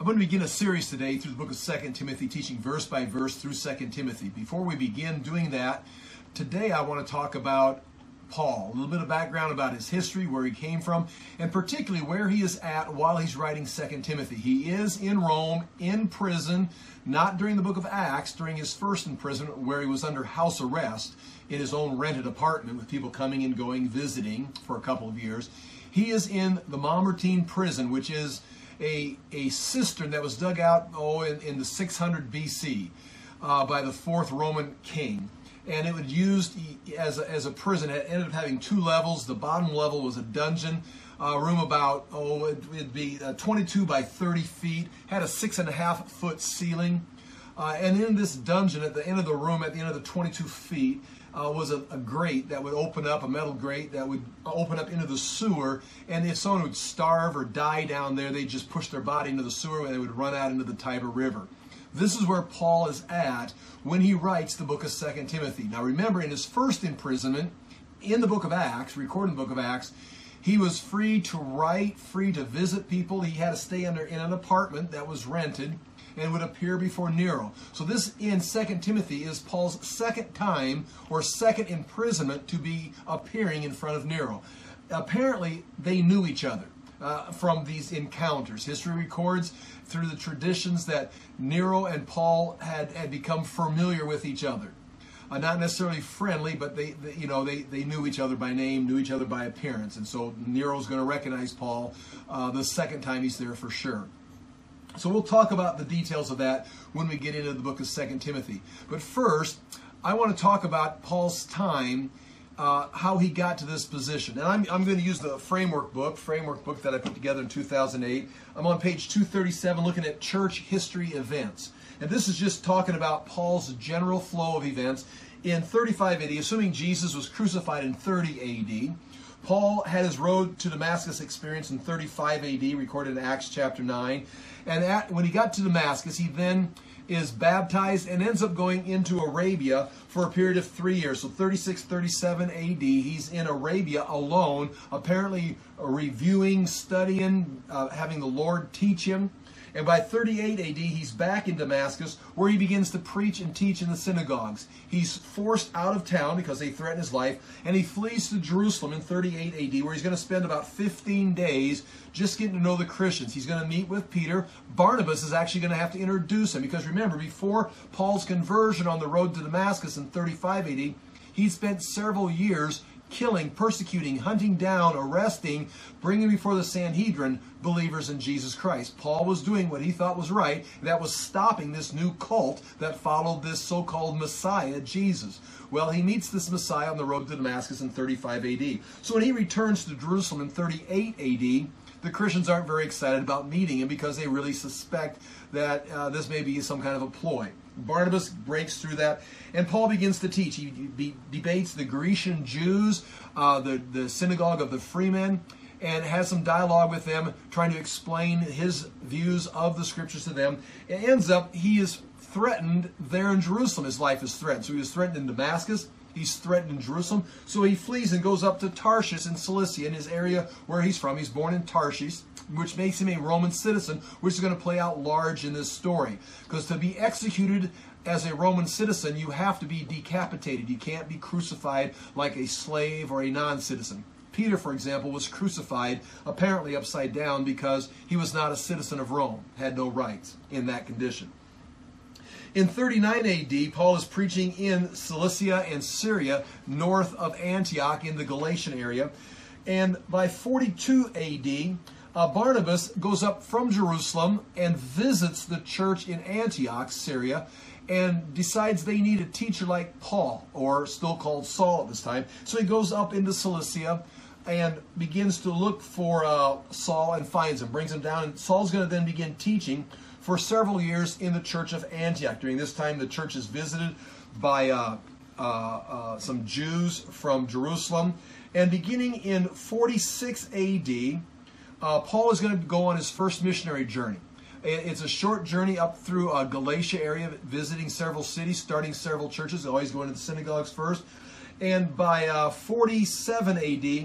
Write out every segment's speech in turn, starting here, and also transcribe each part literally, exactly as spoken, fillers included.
I'm going to begin a series today through the book of Second Timothy, teaching verse by verse through Second Timothy. Before we begin doing that, today I want to talk about Paul, a little bit of background about his history, where he came from, and particularly where he is at while he's writing Second Timothy. He is in Rome, in prison, not during the book of Acts, during his first imprisonment, where he was under house arrest in his own rented apartment with people coming and going, visiting for a couple of years. He is in the Mamertine prison, which is a, a cistern that was dug out oh, in, in the six hundred B C uh, by the fourth Roman king. And it was used as a, as a prison. It ended up having two levels. The bottom level was a dungeon, uh, room about, oh, it, it'd be uh, twenty-two by thirty feet, had a six and a half foot ceiling. Uh, and in this dungeon, at the end of the room, at the end of the twenty-two feet, uh, was a, a grate that would open up, a metal grate that would open up into the sewer. And if someone would starve or die down there, they'd just push their body into the sewer and they would run out into the Tiber River. This is where Paul is at when he writes the book of Second Timothy. Now remember, in his first imprisonment, in the book of Acts, recorded in the book of Acts, he was free to write, free to visit people. He had to stay under in an apartment that was rented and would appear before Nero. So this in Second Timothy is Paul's second time or second imprisonment to be appearing in front of Nero. Apparently, they knew each other. Uh, from these encounters. History records through the traditions that Nero and Paul had, had become familiar with each other. Uh, not necessarily friendly, but they, they you know they, they knew each other by name, knew each other by appearance. And so Nero's going to recognize Paul uh, the second time he's there for sure. So we'll talk about the details of that when we get into the book of Second Timothy. But first, I want to talk about Paul's time, Uh, how he got to this position. And I'm, I'm going to use the framework book, framework book that I put together in two thousand eight. I'm on page two thirty-seven looking at church history events. And this is just talking about Paul's general flow of events. In thirty-five A D, assuming Jesus was crucified in thirty A D, Paul had his road to Damascus experience in thirty-five A D, recorded in Acts chapter nine. And at, when he got to Damascus, he then is baptized and ends up going into Arabia for a period of three years. So thirty-six, thirty-seven A D, he's in Arabia alone, apparently reviewing, studying, uh, having the Lord teach him. And by thirty-eight A D, he's back in Damascus, where he begins to preach and teach in the synagogues. He's forced out of town because they threaten his life, and he flees to Jerusalem in thirty-eight A D, where he's going to spend about fifteen days just getting to know the Christians. He's going to meet with Peter. Barnabas is actually going to have to introduce him, because remember, before Paul's conversion on the road to Damascus in thirty-five A D, he spent several years killing, persecuting, hunting down, arresting, bringing before the Sanhedrin believers in Jesus Christ. Paul was doing what he thought was right, and that was stopping this new cult that followed this so-called Messiah, Jesus. Well, he meets this Messiah on the road to Damascus in thirty-five A D. So when he returns to Jerusalem in thirty-eight A D, the Christians aren't very excited about meeting him because they really suspect that uh, this may be some kind of a ploy. Barnabas breaks through that, and Paul begins to teach. He be, debates the Grecian Jews, uh, the, the synagogue of the freemen, and has some dialogue with them, trying to explain his views of the scriptures to them. It ends up, he is threatened there in Jerusalem. His life is threatened. So he was threatened in Damascus. He's threatened in Jerusalem. So he flees and goes up to Tarshish in Cilicia, in his area where he's from. He's born in Tarshish, which makes him a Roman citizen, which is going to play out large in this story. Because to be executed as a Roman citizen, you have to be decapitated. You can't be crucified like a slave or a non-citizen. Peter, for example, was crucified apparently upside down because he was not a citizen of Rome, had no rights in that condition. In thirty-nine A D, Paul is preaching in Cilicia and Syria, north of Antioch in the Galatian area. And by forty-two A D, uh, Barnabas goes up from Jerusalem and visits the church in Antioch, Syria, and decides they need a teacher like Paul, or still called Saul at this time. So he goes up into Cilicia and begins to look for uh, Saul and finds him, brings him down. And Saul's going to then begin teaching for several years in the church of Antioch. During this time, the church is visited by uh, uh, uh, some Jews from Jerusalem. And beginning in forty-six A D, uh, Paul is going to go on his first missionary journey. It's a short journey up through uh, Galatia area, visiting several cities, starting several churches, always going to the synagogues first. And by uh, forty-seven A D,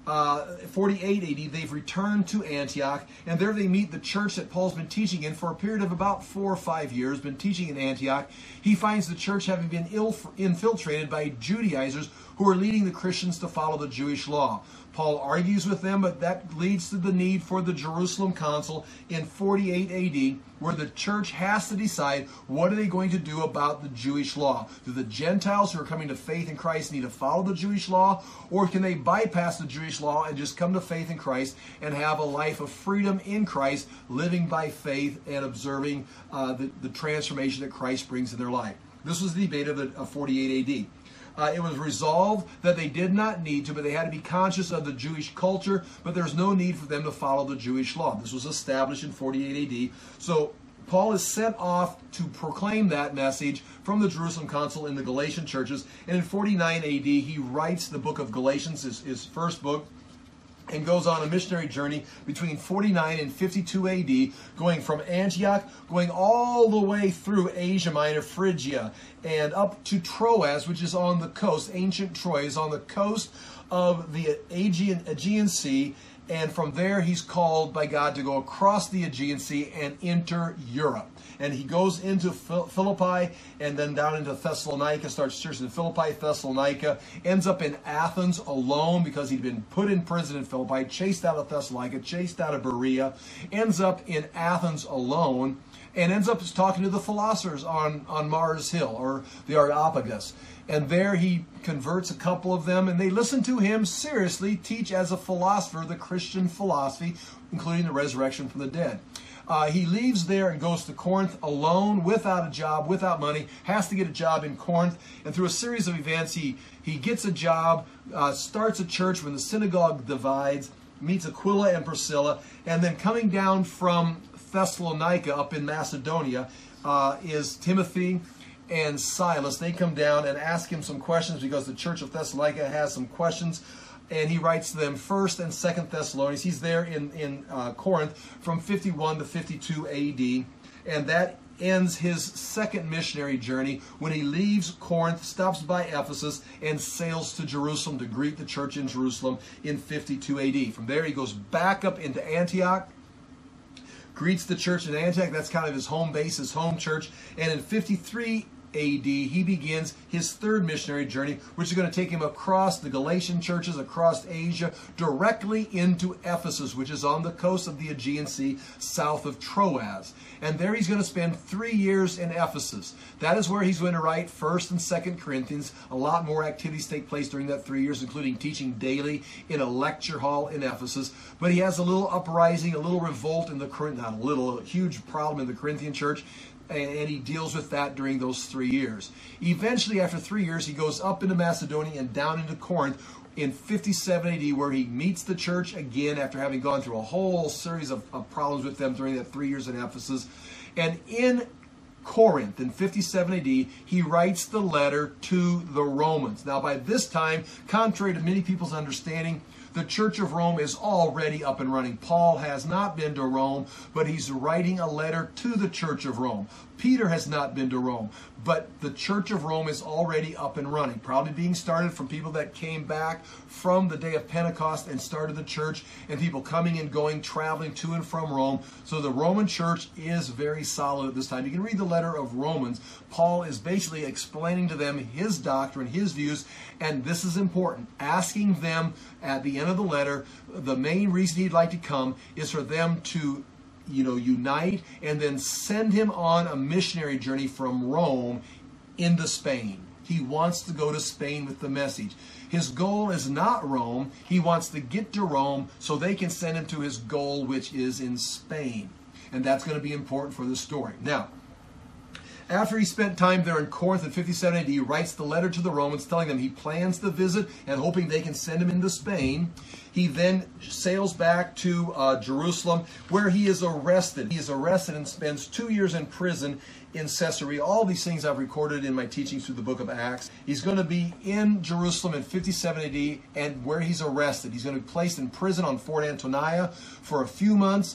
uh, forty-eight A D, they've returned to Antioch, and there they meet the church that Paul's been teaching in for a period of about four or five years, been teaching in Antioch. He finds the church having been ill infiltrated by Judaizers who are leading the Christians to follow the Jewish law. Paul argues with them, but that leads to the need for the Jerusalem Council in forty-eight A D, where the church has to decide what are they going to do about the Jewish law. Do the Gentiles who are coming to faith in Christ need to follow the Jewish law, or can they bypass the Jewish law and just come to faith in Christ and have a life of freedom in Christ, living by faith and observing uh, the, the transformation that Christ brings in their life? This was the debate of, the, of forty-eight A D. Uh, it was resolved that they did not need to, but they had to be conscious of the Jewish culture, but there's no need for them to follow the Jewish law. This was established in forty-eight A D. So Paul is sent off to proclaim that message from the Jerusalem Council in the Galatian churches. And in forty-nine A D, he writes the book of Galatians, his, his first book, and goes on a missionary journey between forty-nine and fifty-two A D, going from Antioch, going all the way through Asia Minor, Phrygia, and up to Troas, which is on the coast. Ancient Troy is on the coast of the Aegean, Aegean Sea, and from there he's called by God to go across the Aegean Sea and enter Europe. And he goes into Philippi and then down into Thessalonica, starts church in Philippi, Thessalonica, ends up in Athens alone because he'd been put in prison in Philippi, chased out of Thessalonica, chased out of Berea, ends up in Athens alone, and ends up talking to the philosophers on, on Mars Hill, or the Areopagus. And there he converts a couple of them, and they listen to him seriously teach as a philosopher the Christian philosophy, including the resurrection from the dead. Uh, he leaves there and goes to Corinth alone, without a job, without money, has to get a job in Corinth. And through a series of events, he, he gets a job, uh, starts a church when the synagogue divides, meets Aquila and Priscilla, and then coming down from Thessalonica up in Macedonia uh, is Timothy and Silas. They come down and ask him some questions because the church of Thessalonica has some questions. And he writes to them First and Second Thessalonians. He's there in, in uh, Corinth from fifty-one to fifty-two A D. And that ends his second missionary journey when he leaves Corinth, stops by Ephesus, and sails to Jerusalem to greet the church in Jerusalem in fifty-two A D. From there he goes back up into Antioch, greets the church in Antioch. That's kind of his home base, his home church. And in fifty-three A D, he begins his third missionary journey, which is going to take him across the Galatian churches, across Asia, directly into Ephesus, which is on the coast of the Aegean Sea, south of Troas. And there he's going to spend three years in Ephesus. That is where he's going to write First and Second Corinthians. A lot more activities take place during that three years, including teaching daily in a lecture hall in Ephesus. But he has a little uprising, a little revolt in the Corinthian, not a little, a huge problem in the Corinthian church. And he deals with that during those three years. Eventually, after three years, he goes up into Macedonia and down into Corinth in fifty-seven A D, where he meets the church again after having gone through a whole series of, of problems with them during that three years in Ephesus. And in Corinth, in fifty-seven A D, he writes the letter to the Romans. Now, by this time, contrary to many people's understanding, the Church of Rome is already up and running. Paul has not been to Rome, but he's writing a letter to the Church of Rome. Peter has not been to Rome, but the Church of Rome is already up and running, probably being started from people that came back from the day of Pentecost and started the church, and people coming and going, traveling to and from Rome. So the Roman church is very solid at this time. You can read the letter of Romans. Paul is basically explaining to them his doctrine, his views, and this is important, asking them at the end of the letter, the main reason he'd like to come is for them to you know, unite and then send him on a missionary journey from Rome into Spain. He wants to go to Spain with the message. His goal is not Rome. He wants to get to Rome so they can send him to his goal, which is in Spain. And that's going to be important for the story. Now, after he spent time there in Corinth in fifty-seven A D, he writes the letter to the Romans telling them he plans to visit and hoping they can send him into Spain. He then sails back to uh, Jerusalem, where he is arrested. He is arrested and spends two years in prison in Caesarea. All these things I've recorded in my teachings through the book of Acts. He's going to be in Jerusalem in fifty-seven A D, and where he's arrested. He's going to be placed in prison on Fort Antonia for a few months.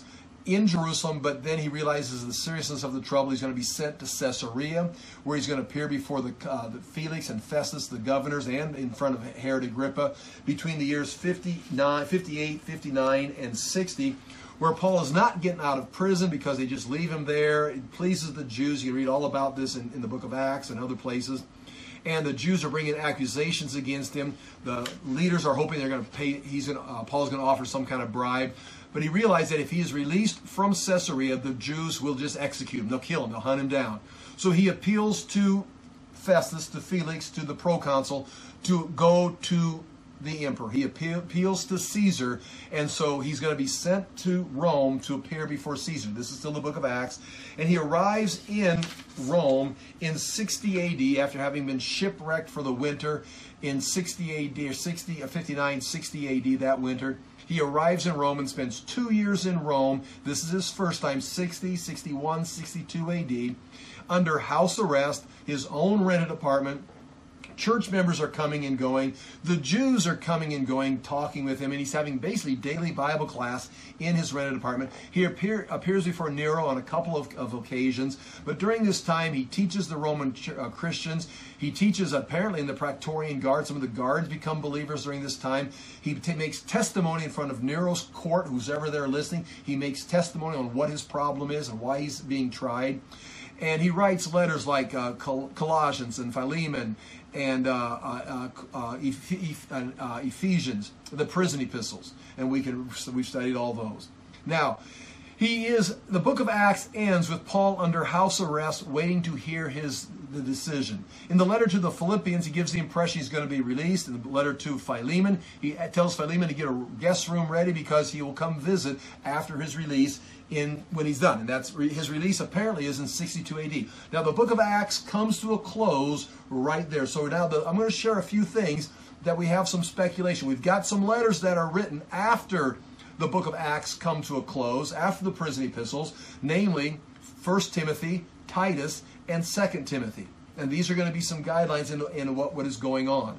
in Jerusalem, but then he realizes the seriousness of the trouble. He's going to be sent to Caesarea, where he's going to appear before the, uh, the Felix and Festus, the governors, and in front of Herod Agrippa between the years fifty-nine, fifty-eight, fifty-nine, and sixty, where Paul is not getting out of prison because they just leave him there. It pleases the Jews. You can read all about this in, in the book of Acts and other places. And the Jews are bringing accusations against him. The leaders are hoping they're going to pay. He's going to, uh, Paul's going to offer some kind of bribe. But he realized that if he is released from Caesarea, the Jews will just execute him. They'll kill him. They'll hunt him down. So he appeals to Festus, to Felix, to the proconsul, to go to the emperor. He appeals to Caesar, and so he's going to be sent to Rome to appear before Caesar. This is still the book of Acts. And he arrives in Rome in sixty A D after having been shipwrecked for the winter in sixty A D or sixty, fifty-nine, sixty A D that winter. He arrives in Rome and spends two years in Rome. This is his first time, sixty, sixty-one, sixty-two A D, under house arrest, his own rented apartment. Church members are coming and going. The Jews are coming and going, talking with him, and he's having basically daily Bible class in his rented apartment. He appear, appears before Nero on a couple of, of occasions, but during this time he teaches the Roman uh, Christians. He teaches apparently in the Praetorian Guard. Some of the guards become believers during this time. He t- makes testimony in front of Nero's court, who's ever there listening. He makes testimony on what his problem is and why he's being tried. And he writes letters like uh, Col- Colossians and Philemon and uh, uh, uh, Eph- uh, Ephesians, the prison epistles. And we can, we've studied all those. Now, he is, the book of Acts ends with Paul under house arrest, waiting to hear his the decision. In the letter to the Philippians, he gives the impression he's going to be released. In the letter to Philemon, he tells Philemon to get a guest room ready because he will come visit after his release in when he's done. And that's his release apparently is in sixty-two A D. Now the book of Acts comes to a close right there. So now the, I'm going to share a few things that we have some speculation. We've got some letters that are written after the book of Acts come to a close, after the prison epistles, namely First Timothy, Titus, and Second Timothy. And these are going to be some guidelines in, in what, what is going on.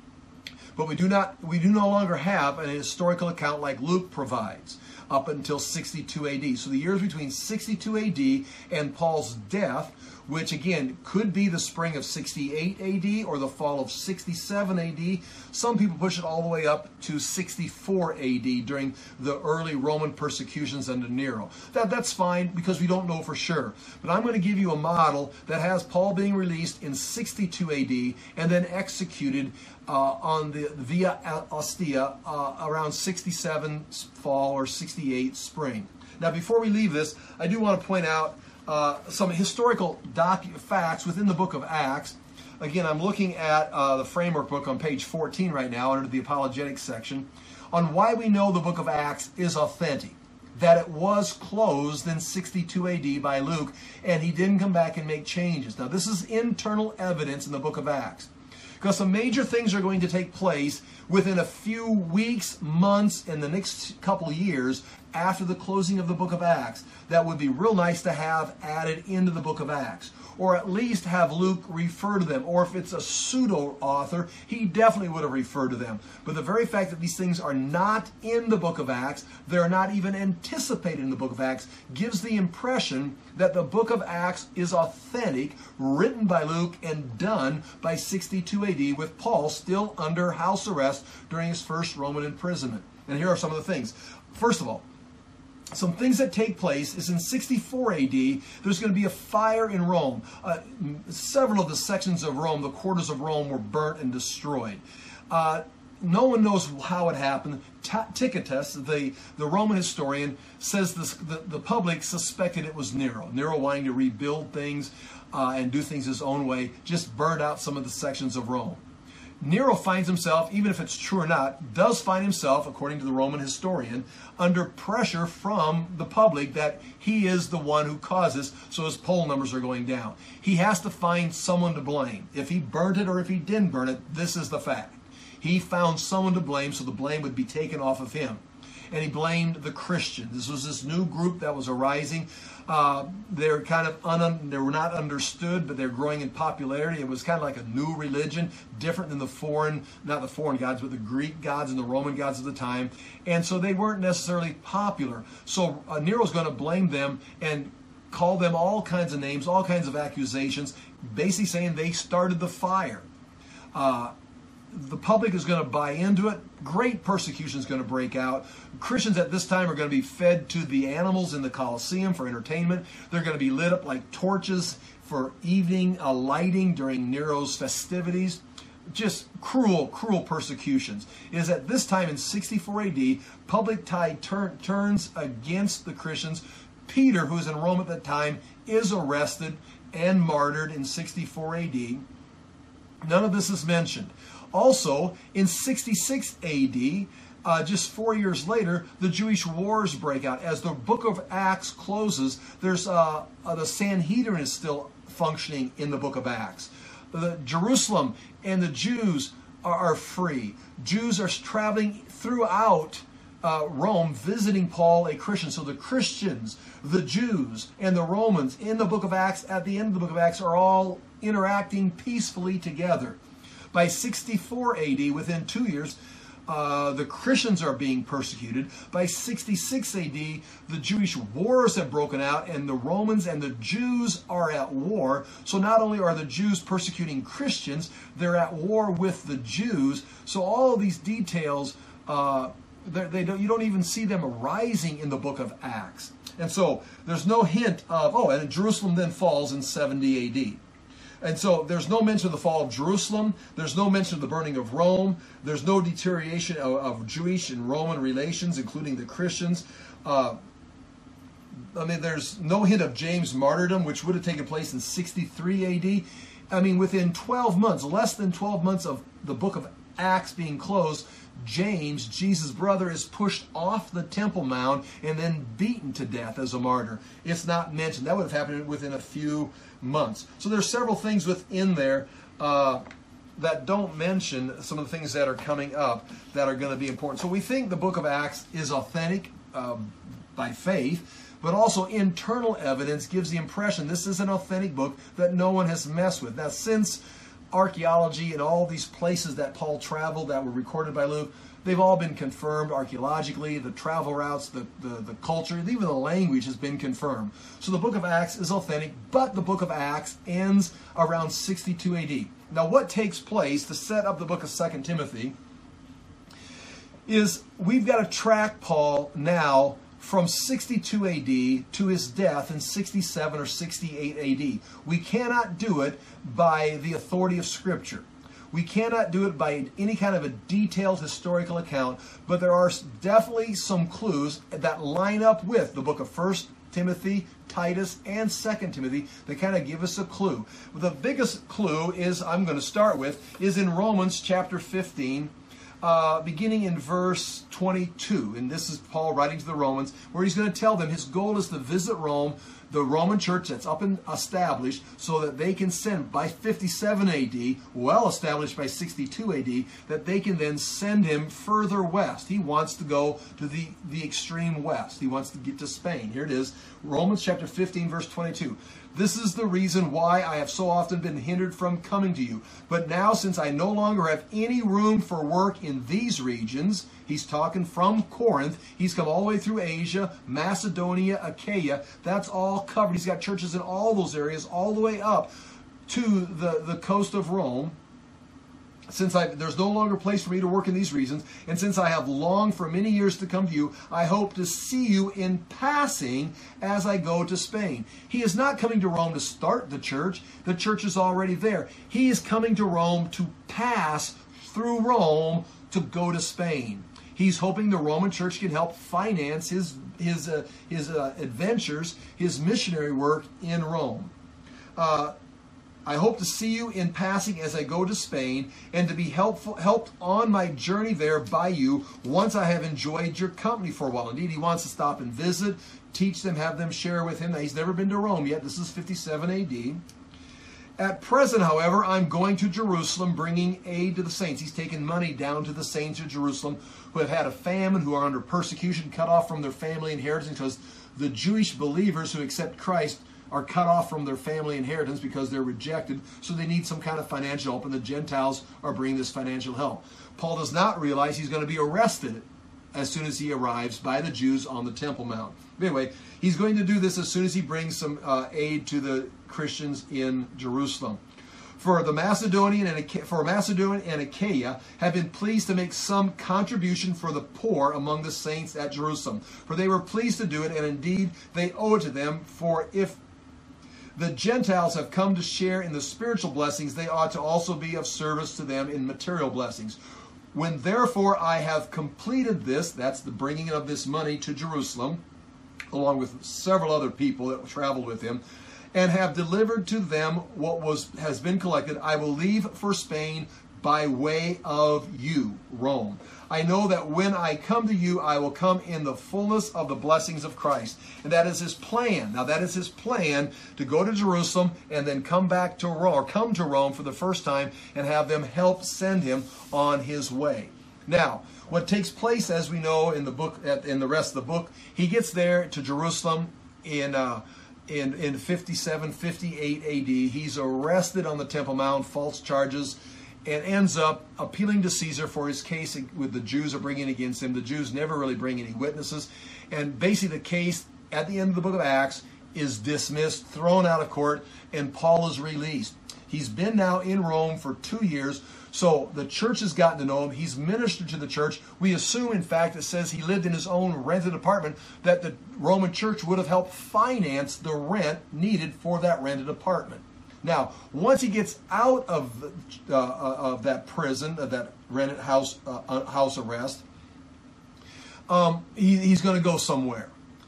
But we do not we do no longer have an historical account like Luke provides up until sixty-two A D. So the years between sixty-two A D and Paul's death, which again could be the spring of sixty-eight A D or the fall of sixty-seven A D. Some people push it all the way up to sixty-four A D during the early Roman persecutions under Nero. That, that's fine because we don't know for sure. But I'm going to give you a model that has Paul being released in sixty-two A D and then executed uh, on the Via Ostia uh, around sixty-seven fall or sixty-eight spring. Now before we leave this, I do want to point out Uh, some historical docu- facts within the book of Acts. Again, I'm looking at uh, the framework book on page fourteen right now under the apologetics section on why we know the book of Acts is authentic. That it was closed in sixty-two A D by Luke and he didn't come back and make changes. Now this is internal evidence in the book of Acts. Because some major things are going to take place within a few weeks, months, and the next couple of years after the closing of the book of Acts that would be real nice to have added into the book of Acts. Or at least have Luke refer to them. Or if it's a pseudo-author, he definitely would have referred to them. But the very fact that these things are not in the book of Acts, they're not even anticipated in the book of Acts, gives the impression that the book of Acts is authentic, written by Luke and done by sixty-two A D with Paul still under house arrest during his first Roman imprisonment. And here are some of the things. First of all, some things that take place is in sixty-four A D, there's going to be a fire in Rome. Uh, several of the sections of Rome, the quarters of Rome, were burnt and destroyed. Uh, no one knows how it happened. Tacitus, the, the Roman historian, says this, the, the public suspected it was Nero. Nero wanting to rebuild things uh, and do things his own way, just burned out some of the sections of Rome. Nero finds himself, even if it's true or not, does find himself, according to the Roman historian, under pressure from the public that he is the one who causes, so his poll numbers are going down. He has to find someone to blame. If he burnt it or if he didn't burn it, this is the fact. He found someone to blame, so the blame would be taken off of him. and he blamed the Christians. This was this new group that was arising. Uh, they're kind of un, they were not understood, but they're growing in popularity. It was kind of like a new religion, different than the foreign, not the foreign gods, but the Greek gods and the Roman gods of the time. And so they weren't necessarily popular. So uh, Nero's going to blame them and call them all kinds of names, all kinds of accusations, basically saying they started the fire. Uh, the public is going to buy into it. Great persecution is going to break out. Christians at this time are going to be fed to the animals in the Colosseum for entertainment. They're going to be lit up like torches for evening uh, lighting during Nero's festivities. Just cruel, cruel persecutions. It is at this time in sixty-four A D, public tide tur- turns against the Christians. Peter, who is in Rome at the time, is arrested and martyred in sixty-four A D. None of this is mentioned. Also, in sixty-six A D, uh, just four years later, the Jewish wars break out. As the book of Acts closes, there's uh, uh, the Sanhedrin is still functioning in the book of Acts. The Jerusalem and the Jews are, are free. Jews are traveling throughout uh, Rome, visiting Paul, a Christian. So the Christians, the Jews, and the Romans in the book of Acts, at the end of the book of Acts, are all interacting peacefully together. By sixty-four A D, within two years, uh, the Christians are being persecuted. By sixty-six A D, the Jewish wars have broken out, and the Romans and the Jews are at war. So not only are the Jews persecuting Christians, they're at war with the Jews. So all of these details, uh, they don't, you don't even see them arising in the book of Acts. And so there's no hint of, oh, and Jerusalem then falls in seventy A D. And so there's no mention of the fall of Jerusalem. There's no mention of the burning of Rome. There's no deterioration of, of Jewish and Roman relations, including the Christians. Uh, I mean, there's no hint of James' martyrdom, which would have taken place in sixty-three A D. I mean, within twelve months, less than twelve months of the book of Acts being closed, James, Jesus' brother, is pushed off the Temple Mount and then beaten to death as a martyr. It's not mentioned. That would have happened within a few months. So there's several things within there uh, that don't mention some of the things that are coming up that are going to be important. So we think the book of Acts is authentic um, by faith, but also internal evidence gives the impression this is an authentic book that no one has messed with. Now, since archaeology and all these places that Paul traveled that were recorded by Luke, they've all been confirmed archaeologically. The travel routes, the, the, the culture, even the language has been confirmed. So the book of Acts is authentic, but the book of Acts ends around sixty-two A D. Now what takes place to set up the book of Second Timothy is we've got to track Paul now from sixty-two A D to his death in sixty-seven or sixty-eight A D. We cannot do it by the authority of Scripture. We cannot do it by any kind of a detailed historical account, but there are definitely some clues that line up with the book of First Timothy, Titus, and Second Timothy that kind of give us a clue. The biggest clue is, I'm going to start with, is in Romans chapter fifteen, Uh, beginning in verse twenty-two, and this is Paul writing to the Romans, where he's going to tell them his goal is to visit Rome, the Roman church that's up and established, so that they can send by fifty-seven A D, well established by sixty-two A D, that they can then send him further west. He wants to go to the, the extreme west. He wants to get to Spain. Here it is, Romans chapter fifteen, verse twenty-two. This is the reason why I have so often been hindered from coming to you. But now, since I no longer have any room for work in these regions, he's talking from Corinth, he's come all the way through Asia, Macedonia, Achaia, that's all covered. He's got churches in all those areas, all the way up to the, the coast of Rome. Since I, there's no longer place for me to work in these regions, and since I have longed for many years to come to you, I hope to see you in passing as I go to Spain. He is not coming to Rome to start the church. The church is already there. He is coming to Rome to pass through Rome to go to Spain. He's hoping the Roman church can help finance his, his, uh, his uh, adventures, his missionary work in Rome. Uh, I hope to see you in passing as I go to Spain, and to be helpful, helped on my journey there by you once I have enjoyed your company for a while. Indeed, he wants to stop and visit, teach them, have them share with him. Now, he's never been to Rome yet. This is fifty-seven A D. At present, however, I'm going to Jerusalem, bringing aid to the saints. He's taken money down to the saints of Jerusalem who have had a famine, who are under persecution, cut off from their family inheritance, because the Jewish believers who accept Christ are cut off from their family inheritance because they're rejected, so they need some kind of financial help, and the Gentiles are bringing this financial help. Paul does not realize he's going to be arrested as soon as he arrives by the Jews on the Temple Mount. But anyway, he's going to do this as soon as he brings some uh, aid to the Christians in Jerusalem. For the Macedonian and for Macedonia and Achaia have been pleased to make some contribution for the poor among the saints at Jerusalem, for they were pleased to do it, and indeed they owe it to them. For if the Gentiles have come to share in the spiritual blessings, they ought to also be of service to them in material blessings. When therefore I have completed this, that's the bringing of this money to Jerusalem, along with several other people that traveled with him, and have delivered to them what was has been collected, I will leave for Spain by way of you, Rome. I know that when I come to you, I will come in the fullness of the blessings of Christ. And that is his plan. Now that is his plan, to go to Jerusalem and then come back to Rome, or come to Rome for the first time, and have them help send him on his way. Now, what takes place, as we know in the book, in the rest of the book, he gets there to Jerusalem in uh, in in fifty-seven, fifty-eight A D. He's arrested on the Temple Mount, false charges, and ends up appealing to Caesar for his case with the Jews are bringing against him. The Jews never really bring any witnesses, and basically the case at the end of the book of Acts is dismissed, thrown out of court, and Paul is released. He's been now in Rome for two years. So the church has gotten to know him. He's ministered to the church. We assume, in fact, it says he lived in his own rented apartment, that the Roman church would have helped finance the rent needed for that rented apartment. Now, once he gets out of uh, of that prison, of that rented house uh, house arrest, um, he, he's going to go somewhere.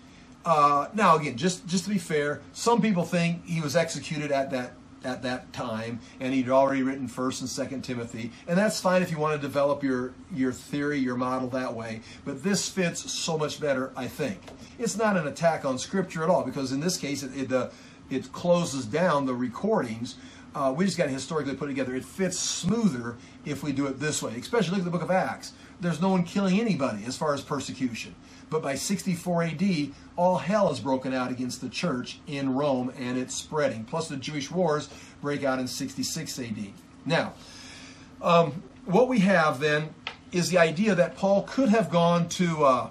Uh, now, again, just just to be fair, some people think he was executed at that. at that time, and he'd already written First and Second Timothy, and that's fine if you want to develop your your theory, your model that way, but this fits so much better, I think. It's not an attack on Scripture at all, because in this case, it it, uh, it closes down the recordings. Uh, we just got to historically put it together. It fits smoother if we do it this way, especially look at the book of Acts. There's no one killing anybody as far as persecution. But by sixty-four A D, all hell is broken out against the church in Rome, and it's spreading. Plus the Jewish wars break out in sixty-six A D. Now, um, what we have then is the idea that Paul could have gone to, uh,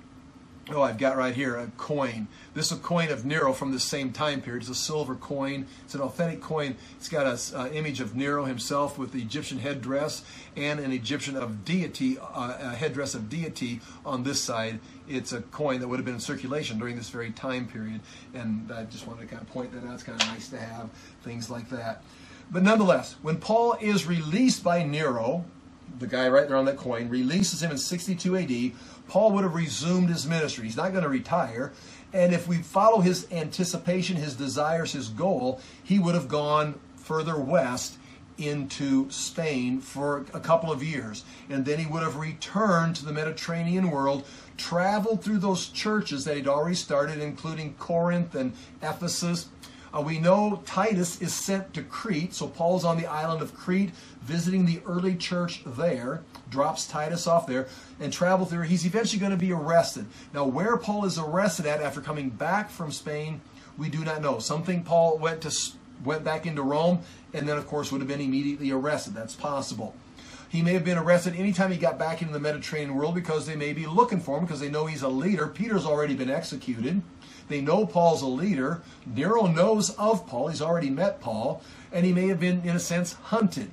oh, I've got right here a coin. This is a coin of Nero from the same time period. It's a silver coin. It's an authentic coin. It's got an uh, image of Nero himself with the Egyptian headdress and an Egyptian of deity, uh, a headdress of deity on this side. It's a coin that would have been in circulation during this very time period. And I just wanted to kind of point that out. It's kind of nice to have things like that. But nonetheless, when Paul is released by Nero, the guy right there on that coin, releases him in sixty-two A D, Paul would have resumed his ministry. He's not going to retire. And if we follow his anticipation, his desires, his goal, he would have gone further west into Spain for a couple of years. And then he would have returned to the Mediterranean world, traveled through those churches that he'd already started, including Corinth and Ephesus. Uh, we know Titus is sent to Crete, so Paul's on the island of Crete, visiting the early church there, drops Titus off there, and travels through. He's eventually going to be arrested. Now, where Paul is arrested at after coming back from Spain, we do not know. Some think Paul went to went back into Rome, and then, of course, would have been immediately arrested. That's possible. He may have been arrested anytime he got back into the Mediterranean world, because they may be looking for him, because they know he's a leader. Peter's already been executed. They know Paul's a leader. Nero knows of Paul. He's already met Paul. And he may have been, in a sense, hunted.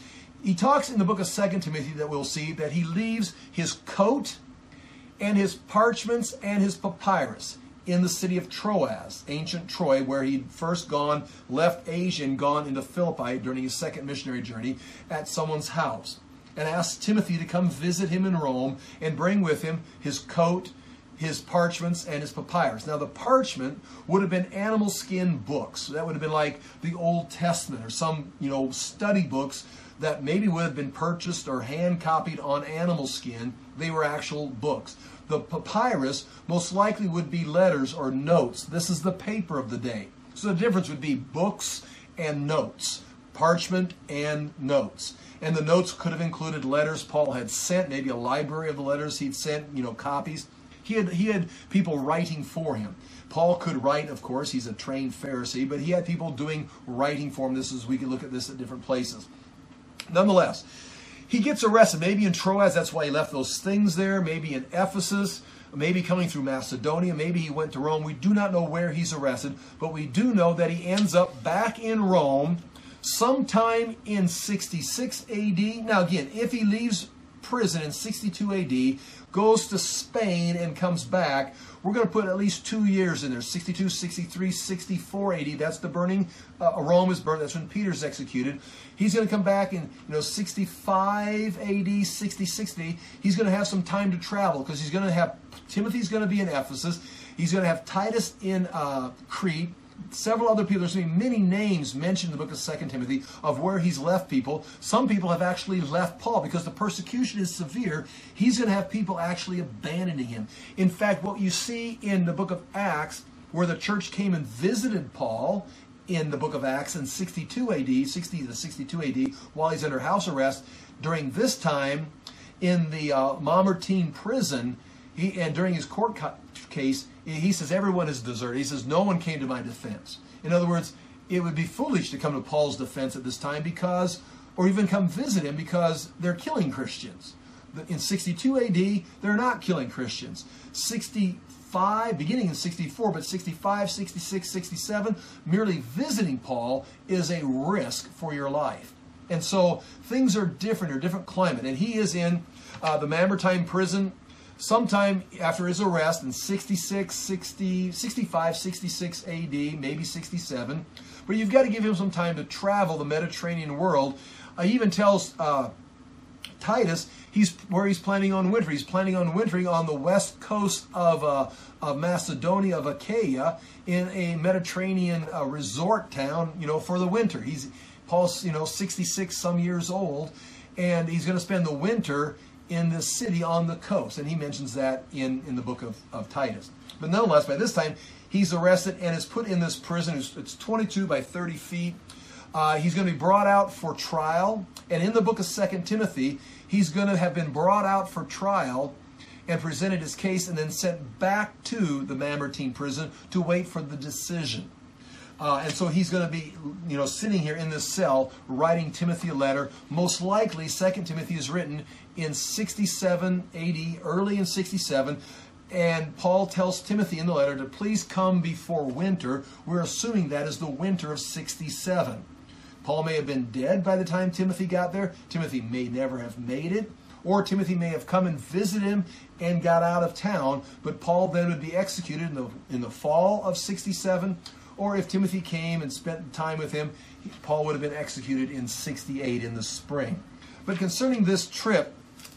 He talks in the book of Second Timothy that we'll see that he leaves his coat and his parchments and his papyrus in the city of Troas, ancient Troy, where he'd first gone, left Asia and gone into Philippi during his second missionary journey, at someone's house, and asked Timothy to come visit him in Rome and bring with him his coat, his parchments, and his papyrus. Now, the parchment would have been animal skin books. That would have been like the Old Testament or some, you know, study books that maybe would have been purchased or hand copied on animal skin. They were actual books. The papyrus most likely would be letters or notes. This is the paper of the day. So the difference would be books and notes. Parchment and notes. And the notes could have included letters Paul had sent, maybe a library of the letters he'd sent, you know, copies. He had, he had people writing for him. Paul could write, of course, he's a trained Pharisee, but he had people doing writing for him. This is, we can look at this at different places. Nonetheless, he gets arrested, maybe in Troas, that's why he left those things there, maybe in Ephesus, maybe coming through Macedonia, maybe he went to Rome. We do not know where he's arrested, but we do know that he ends up back in Rome sometime in sixty-six A D. Now again, if he leaves prison in sixty-two A D, goes to Spain and comes back, we're going to put at least two years in there, sixty-two, sixty-three, sixty-four A D. That's the burning, uh, Rome is burned. That's when Peter's executed. He's going to come back in, you know, sixty-five A D, sixty-six A D. He's going to have some time to travel because he's going to have, Timothy's going to be in Ephesus. He's going to have Titus in uh, Crete. Several other people, there's going to be many names mentioned in the book of Second Timothy of where he's left people. Some people have actually left Paul because the persecution is severe. He's going to have people actually abandoning him. In fact, what you see in the book of Acts, where the church came and visited Paul in the book of Acts in sixty-two A D, sixty to sixty-two A D, while he's under house arrest, during this time in the uh, Mamertine prison, he, and during his court case, he says, everyone is deserted. He says, no one came to my defense. In other words, it would be foolish to come to Paul's defense at this time because, or even come visit him because they're killing Christians. In sixty-two A D, they're not killing Christians. sixty-five, beginning in sixty-four, but sixty-five, sixty-six, sixty-seven, merely visiting Paul is a risk for your life. And so things are different, or different climate. And he is in uh, the Mamertine prison sometime after his arrest in sixty-six, sixty, sixty-five, sixty-six A D, maybe sixty-seven. But you've got to give him some time to travel the Mediterranean world. Uh, he even tells uh, Titus he's where he's planning on wintering. He's planning on wintering on the west coast of, uh, of Macedonia, of Achaia, in a Mediterranean uh, resort town, you know, for the winter. He's Paul's, you know, sixty-six some years old, and he's going to spend the winter in this city on the coast. And he mentions that in, in the book of, of Titus. But nonetheless, by this time, he's arrested and is put in this prison. It's, it's twenty-two by thirty feet. Uh, he's going to be brought out for trial. And in the book of Second Timothy, he's going to have been brought out for trial and presented his case and then sent back to the Mamertine prison to wait for the decision. Uh, and so he's going to be, you know, sitting here in this cell writing Timothy a letter. Most likely, Second Timothy is written in sixty-seven A D, early in sixty-seven. And Paul tells Timothy in the letter to please come before winter. We're assuming that is the winter of sixty-seven. Paul may have been dead by the time Timothy got there. Timothy may never have made it. Or Timothy may have come and visited him and got out of town. But Paul then would be executed in the, in the fall of sixty-seven. Or if Timothy came and spent time with him, Paul would have been executed in sixty-eight in the spring. But concerning this trip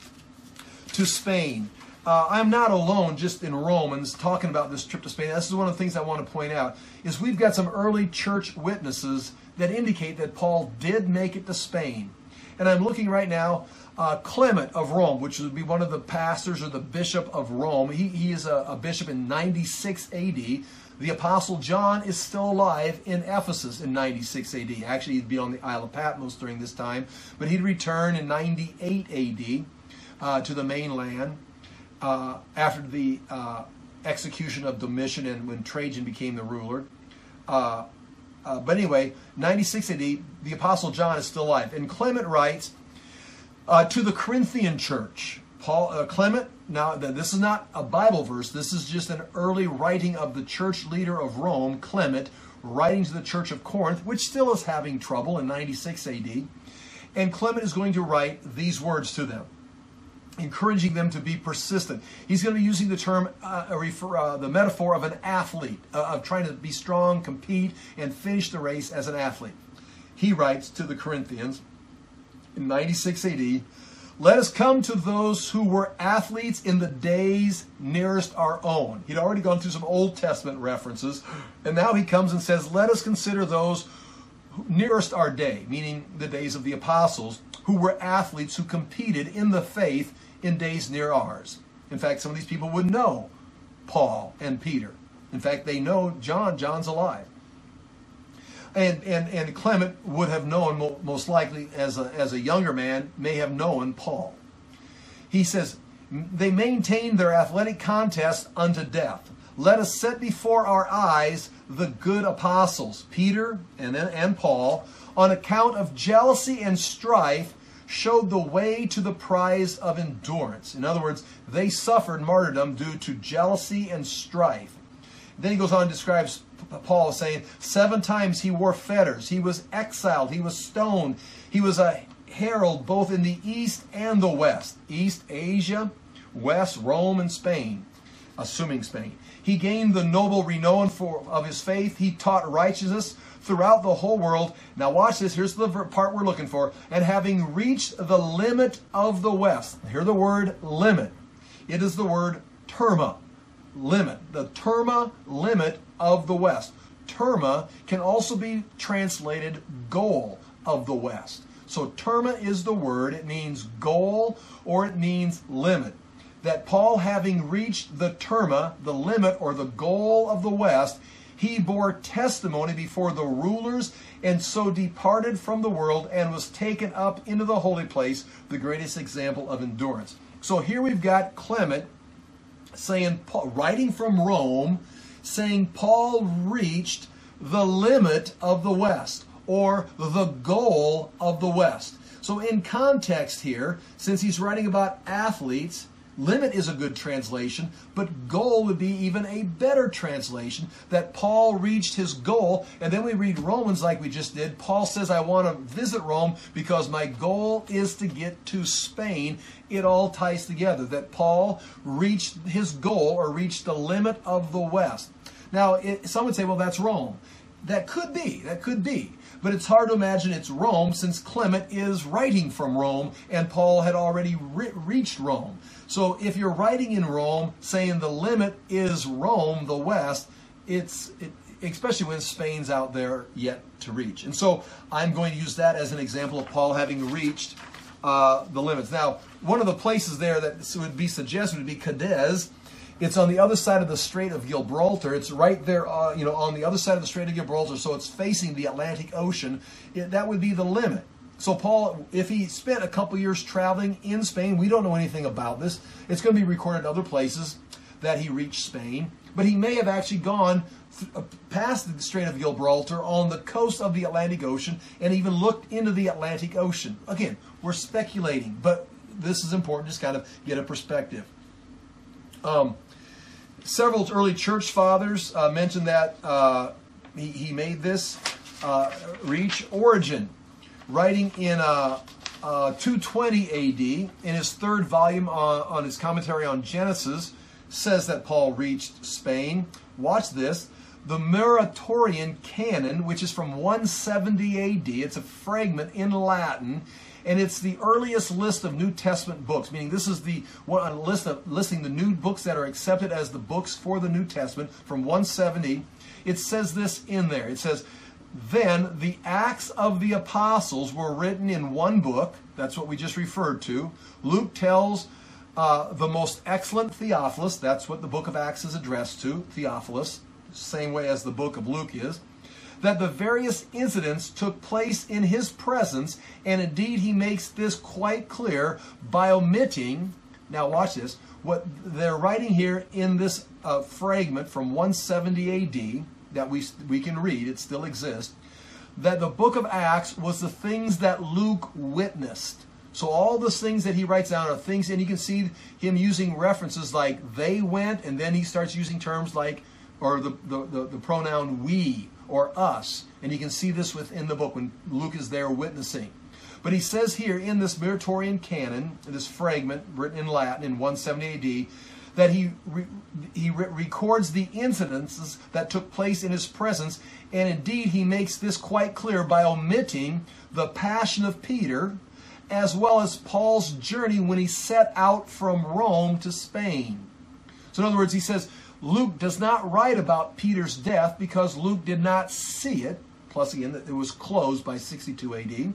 to Spain, uh, I'm not alone just in Romans talking about this trip to Spain. This is one of the things I want to point out, is we've got some early church witnesses that indicate that Paul did make it to Spain. And I'm looking right now, uh, Clement of Rome, which would be one of the pastors or the bishop of Rome. He, he is a, a bishop in ninety-six A D. The Apostle John is still alive in Ephesus in ninety-six A D. Actually, he'd be on the Isle of Patmos during this time, but he'd return in ninety-eight A D uh, to the mainland uh, after the uh, execution of Domitian and when Trajan became the ruler. Uh, uh, but anyway, ninety-six A D, the Apostle John is still alive. And Clement writes uh, to the Corinthian church. Paul uh, Clement, now this is not a Bible verse, this is just an early writing of the church leader of Rome, Clement, writing to the church of Corinth, which still is having trouble in ninety-six A D. And Clement is going to write these words to them, encouraging them to be persistent. He's going to be using the term, uh, refer, uh, the metaphor of an athlete, uh, of trying to be strong, compete, and finish the race as an athlete. He writes to the Corinthians in ninety-six A D, let us come to those who were athletes in the days nearest our own. He'd already gone through some Old Testament references, and now he comes and says, let us consider those nearest our day, meaning the days of the apostles, who were athletes who competed in the faith in days near ours. In fact, some of these people would know Paul and Peter. In fact, they know John. John's alive. And, and, and Clement would have known, most likely as a, as a younger man, may have known Paul. He says, they maintained their athletic contest unto death. Let us set before our eyes the good apostles, Peter and, and Paul, on account of jealousy and strife, showed the way to the prize of endurance. In other words, they suffered martyrdom due to jealousy and strife. Then he goes on and describes Paul as saying, seven times he wore fetters. He was exiled. He was stoned. He was a herald both in the east and the west. East, Asia, west, Rome, and Spain, assuming Spain. He gained the noble renown for, of his faith. He taught righteousness throughout the whole world. Now watch this. Here's the part we're looking for. And having reached the limit of the west. Hear the word limit. It is the word terma. Limit. The terma, limit of the west. Terma can also be translated goal of the west. So terma is the word. It means goal or it means limit. That Paul, having reached the terma, the limit or the goal of the west, he bore testimony before the rulers and so departed from the world and was taken up into the holy place, the greatest example of endurance. So here we've got Clement saying, writing from Rome, saying Paul reached the limit of the west or the goal of the west. So in context here, since he's writing about athletes, limit is a good translation, but goal would be even a better translation, that Paul reached his goal. And then we read Romans like we just did. Paul says, I want to visit Rome because my goal is to get to Spain. It all ties together, that Paul reached his goal or reached the limit of the West. Now, it, some would say, well, that's Rome. That could be, that could be. But it's hard to imagine it's Rome since Clement is writing from Rome and Paul had already re reached Rome. So if you're writing in Rome saying the limit is Rome, the West, it's it, especially when Spain's out there yet to reach. And so I'm going to use that as an example of Paul having reached uh, the limits. Now, one of the places there that would be suggested would be Cadiz. It's on the other side of the Strait of Gibraltar. It's right there, uh, you know, on the other side of the Strait of Gibraltar, so it's facing the Atlantic Ocean. It, that would be the limit. So Paul, if he spent a couple years traveling in Spain, we don't know anything about this. It's going to be recorded in other places that he reached Spain. But he may have actually gone past the Strait of Gibraltar on the coast of the Atlantic Ocean and even looked into the Atlantic Ocean. Again, we're speculating, but this is important, just kind of get a perspective. Um, several early church fathers uh, mentioned that uh, he, he made this uh, reach. Origen, writing in uh, uh, two twenty A D, in his third volume on, on his commentary on Genesis, says that Paul reached Spain. Watch this. The Muratorian Canon, which is from one seventy A D, it's a fragment in Latin, and it's the earliest list of New Testament books, meaning this is the one list of listing the new books that are accepted as the books for the New Testament from one seventy. It says this in there. It says, then the Acts of the Apostles were written in one book. That's what we just referred to. Luke tells uh, the most excellent Theophilus. That's what the book of Acts is addressed to, Theophilus, same way as the book of Luke is. That the various incidents took place in his presence, and indeed he makes this quite clear by omitting, now watch this, what they're writing here in this uh, fragment from one seventy A D that we, we can read, it still exists, that the book of Acts was the things that Luke witnessed. So all those things that he writes down are things, and you can see him using references like they went, and then he starts using terms like, or the, the, the, the pronoun we, or us. And you can see this within the book when Luke is there witnessing. But he says here in this Muratorian Canon, this fragment written in Latin in one seventy A D, that he, re, he re records the incidences that took place in his presence, and indeed he makes this quite clear by omitting the passion of Peter, as well as Paul's journey when he set out from Rome to Spain. So in other words, he says, Luke does not write about Peter's death because Luke did not see it. Plus, again, it was closed by sixty-two A D.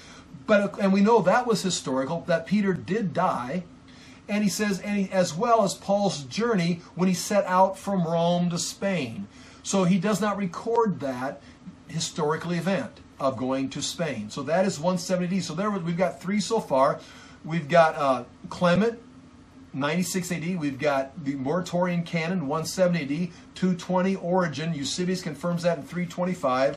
But, and we know that was historical, that Peter did die. And he says, and he, as well as Paul's journey when he set out from Rome to Spain. So he does not record that. historical event of going to Spain. So that is one seventy A D. So there we've got three so far. We've got uh, Clement, ninety-six A D. We've got the Muratorian Canon, one seventy A D. two twenty Origen. Eusebius confirms that in three twenty-five.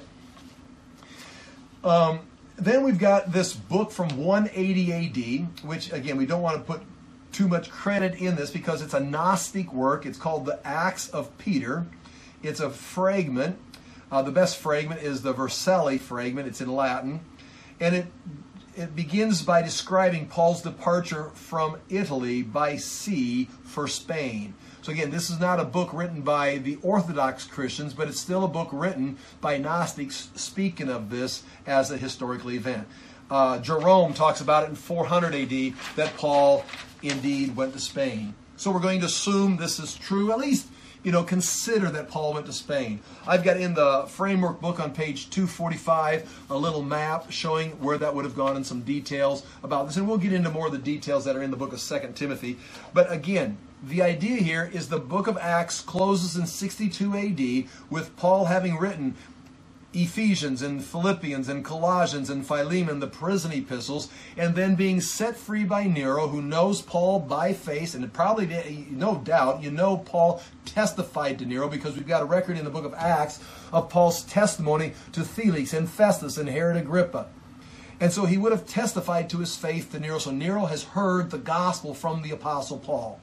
Um, then we've got this book from one eighty A D, which, again, we don't want to put too much credit in this because it's a Gnostic work. It's called the Acts of Peter. It's a fragment. Uh, the best fragment is the Vercelli fragment. It's in Latin. And it it begins by describing Paul's departure from Italy by sea for Spain. So again, this is not a book written by the Orthodox Christians, but it's still a book written by Gnostics speaking of this as a historical event. Uh, Jerome talks about it in four hundred A D that Paul indeed went to Spain. So we're going to assume this is true, at least, you know, consider that Paul went to Spain. I've got in the framework book on page two forty-five a little map showing where that would have gone and some details about this. And we'll get into more of the details that are in the book of Second Timothy. But again, the idea here is the book of Acts closes in sixty-two A D with Paul having written Ephesians and Philippians and Colossians and Philemon, the prison epistles, and then being set free by Nero, who knows Paul by face, and probably, no doubt, you know Paul testified to Nero because we've got a record in the book of Acts of Paul's testimony to Felix and Festus and Herod Agrippa. And so he would have testified to his faith to Nero. So Nero has heard the gospel from the Apostle Paul.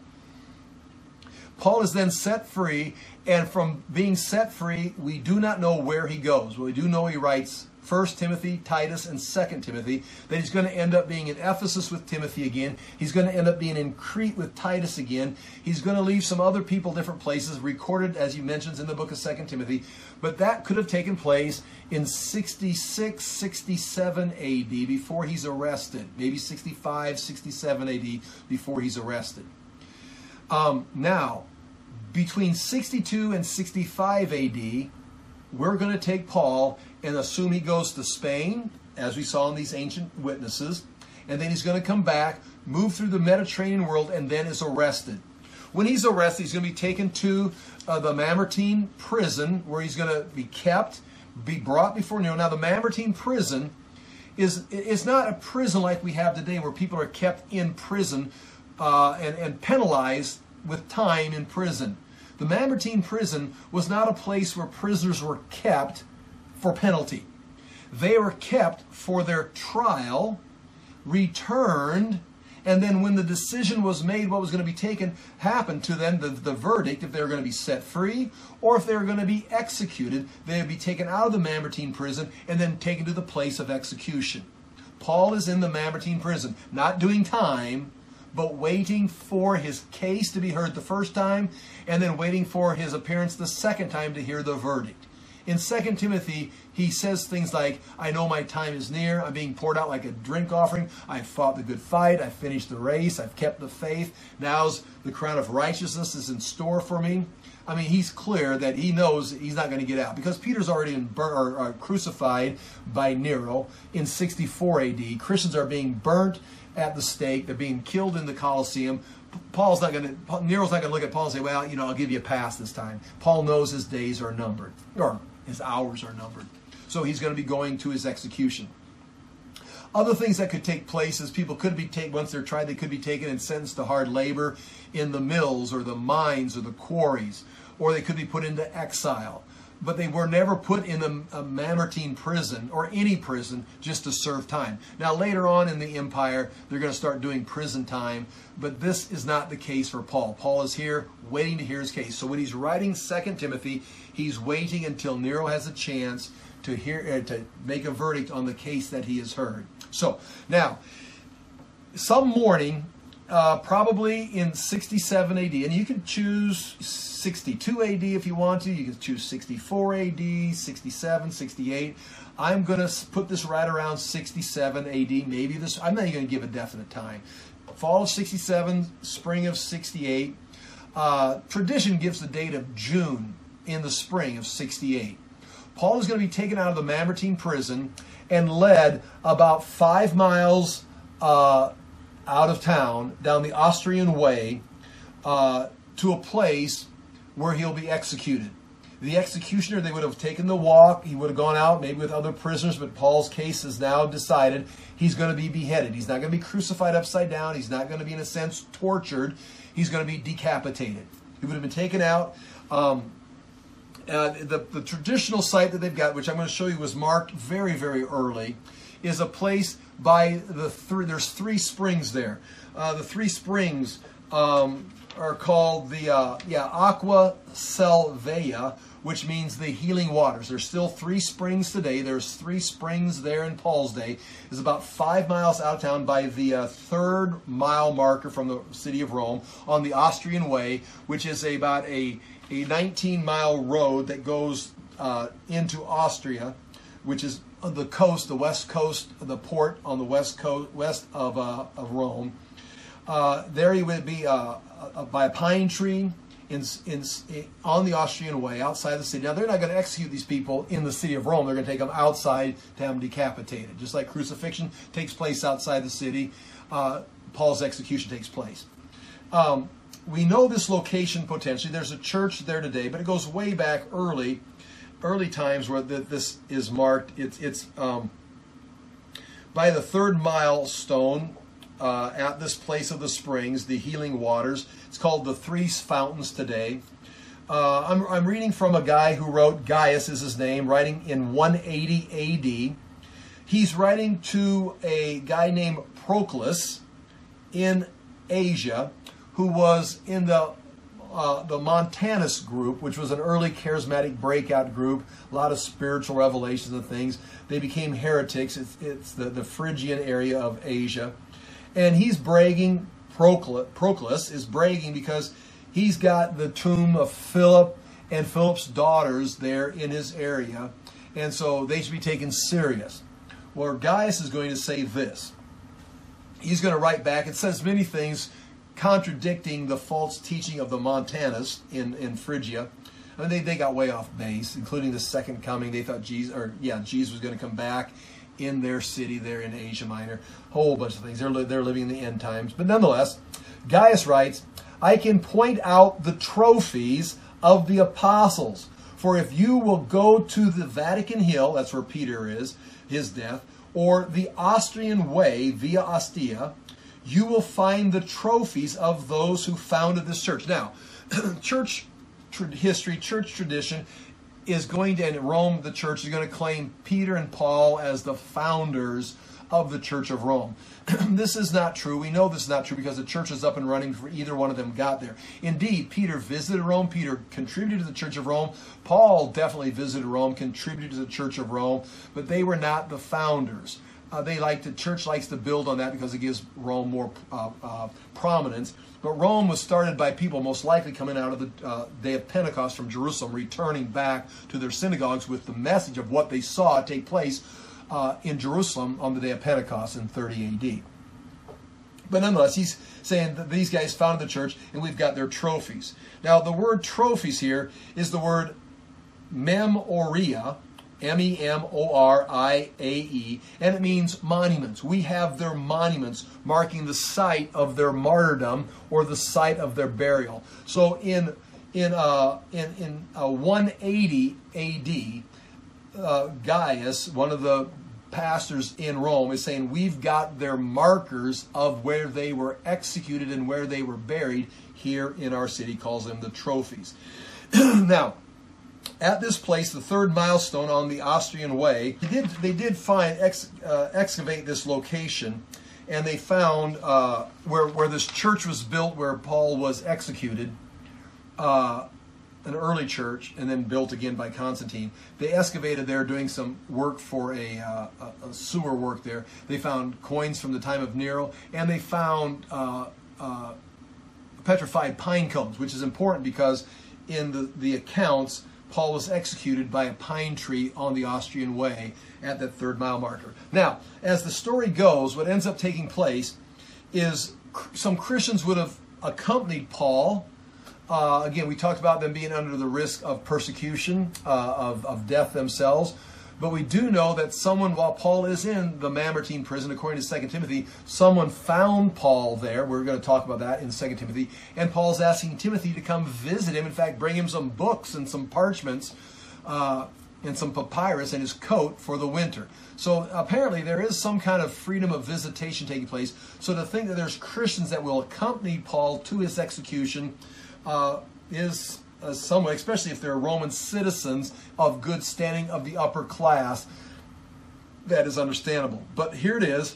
Paul is then set free, and from being set free, we do not know where he goes. Well, we do know he writes First Timothy, Titus, and Second Timothy, that he's going to end up being in Ephesus with Timothy again. He's going to end up being in Crete with Titus again. He's going to leave some other people different places, recorded, as he mentions in the book of Second Timothy. But that could have taken place in sixty-six, sixty-seven A D before he's arrested. Maybe sixty-five, sixty-seven A D before he's arrested. Um, now, between sixty-two and sixty-five A D, we're going to take Paul and assume he goes to Spain, as we saw in these ancient witnesses, and then he's going to come back, move through the Mediterranean world, and then is arrested. When he's arrested, he's going to be taken to uh, the Mamertine prison, where he's going to be kept, be brought before Nero. Now, the Mamertine prison is, is not a prison like we have today, where people are kept in prison uh, and, and penalized with time in prison. The Mamertine prison was not a place where prisoners were kept for penalty. They were kept for their trial, returned, and then when the decision was made, what was going to be taken, happened to them, the, the verdict, if they were going to be set free or if they were going to be executed, they would be taken out of the Mamertine prison and then taken to the place of execution. Paul is in the Mamertine prison, not doing time, but waiting for his case to be heard the first time, and then waiting for his appearance the second time to hear the verdict. In Second Timothy, he says things like, I know my time is near, I'm being poured out like a drink offering, I've fought the good fight, I've finished the race, I've kept the faith, now's the crown of righteousness is in store for me. I mean, he's clear that he knows he's not going to get out, because Peter's already been bur- or, or crucified by Nero in sixty-four A D. Christians are being burnt at the stake, they're being killed in the Colosseum. Paul's not going to, Nero's not going to look at Paul and say, well, you know, I'll give you a pass this time. Paul knows his days are numbered, or his hours are numbered. So he's going to be going to his execution. Other things that could take place is people could be taken, once they're tried, they could be taken and sentenced to hard labor in the mills or the mines or the quarries, or they could be put into exile. But they were never put in a, a Mamertine prison or any prison just to serve time. Now later on in the empire, they're going to start doing prison time, but this is not the case for Paul. Paul is here waiting to hear his case. So when he's writing Second Timothy, he's waiting until Nero has a chance to hear uh, to make a verdict on the case that he has heard. So now, some morning, uh, probably in sixty-seven A D, and you can choose sixty-two A D if you want to. You can choose sixty-four A D, sixty-seven, sixty-eight. I'm going to put this right around sixty-seven A D. Maybe this. I'm not even going to give a definite time. Fall of sixty-seven, spring of sixty-eight. Uh, tradition gives the date of June in the spring of sixty-eight. Paul is going to be taken out of the Mamertine prison and led about five miles uh, out of town down the Austrian Way uh, to a place where he'll be executed. The executioner, they would have taken the walk. He would have gone out maybe with other prisoners, but Paul's case is now decided. He's going to be beheaded. He's not going to be crucified upside down. He's not going to be, in a sense, tortured. He's going to be decapitated. He would have been taken out. Um, uh, the, the traditional site that they've got, which I'm going to show you, was marked very, very early, is a place by the three, there's three springs there. Uh, the three springs um, are called the, uh, yeah, Aqua Salvia, which means the healing waters. There's still three springs today. There's three springs there in Paul's day. It's about five miles out of town by the uh, third mile marker from the city of Rome on the Austrian Way, which is about a, a nineteen mile road that goes uh, into Austria, which is the coast, the west coast, the port on the west coast, west of, uh, of Rome. Uh, there you would be uh, uh, by a pine tree, In, in, in, on the Austrian Way, outside the city. Now, they're not going to execute these people in the city of Rome. They're going to take them outside to have them decapitated. Just like crucifixion takes place outside the city, uh, Paul's execution takes place. Um, we know this location potentially. There's a church there today, but it goes way back early, early times where the, this is marked. It's, it's um, by the third milestone uh, at this place of the springs, the healing waters. It's called the Three Fountains today. Uh, I'm, I'm reading from a guy who wrote, Gaius is his name, writing in one eighty A D. He's writing to a guy named Proclus in Asia, who was in the uh, the Montanus group, which was an early charismatic breakout group, a lot of spiritual revelations and things. They became heretics. It's, it's the, the Phrygian area of Asia. And he's bragging, Proclus is bragging because he's got the tomb of Philip and Philip's daughters there in his area. And so they should be taken serious. Well, Gaius is going to say this. He's going to write back. It says many things contradicting the false teaching of the Montanus in, in Phrygia. I mean, they, they got way off base, including the second coming. They thought Jesus, or yeah, Jesus was going to come back in their city there in Asia Minor. A whole bunch of things. They're, they're living in the end times. But nonetheless, Gaius writes, I can point out the trophies of the apostles. For if you will go to the Vatican Hill, that's where Peter is, his death, or the Austrian Way, Via Ostia, you will find the trophies of those who founded this church. Now, church history, church tradition is going to, in Rome, the church is going to claim Peter and Paul as the founders of the Church of Rome. This is not true. We know this is not true because the church is up and running before either one of them got there. Indeed, Peter visited Rome. Peter contributed to the Church of Rome. Paul definitely visited Rome, contributed to the Church of Rome, but they were not the founders. Uh, they like the church likes to build on that because it gives Rome more uh, uh, prominence. But Rome was started by people most likely coming out of the uh, day of Pentecost from Jerusalem, returning back to their synagogues with the message of what they saw take place uh, in Jerusalem on the day of Pentecost in thirty A D. But nonetheless, he's saying that these guys founded the church and we've got their trophies. Now, the word trophies here is the word memoria, M E M O R I A E, and it means monuments. We have their monuments marking the site of their martyrdom or the site of their burial. So in in uh, in, in uh, one eighty A D, uh, Gaius, one of the pastors in Rome, is saying we've got their markers of where they were executed and where they were buried here in our city. He calls them the trophies. Now, at this place, the third milestone on the Austrian Way, they did, they did find, ex, uh, excavate this location, and they found uh, where, where this church was built, where Paul was executed, uh, an early church, and then built again by Constantine. They excavated there doing some work for a, uh, a, a sewer work there. They found coins from the time of Nero, and they found uh, uh, petrified pine cones, which is important because in the, the accounts, Paul was executed by a pine tree on the Austrian Way at that third mile marker. Now, as the story goes, what ends up taking place is some Christians would have accompanied Paul. Uh, again, we talked about them being under the risk of persecution, uh, of, of death themselves. But we do know that someone, while Paul is in the Mamertine prison, according to Second Timothy, someone found Paul there. We're going to talk about that in Second Timothy. And Paul's asking Timothy to come visit him. In fact, bring him some books and some parchments uh, and some papyrus and his coat for the winter. So apparently there is some kind of freedom of visitation taking place. So to think that there's Christians that will accompany Paul to his execution uh, is... Uh, somewhat, especially if they're Roman citizens of good standing of the upper class, that is understandable. But here it is.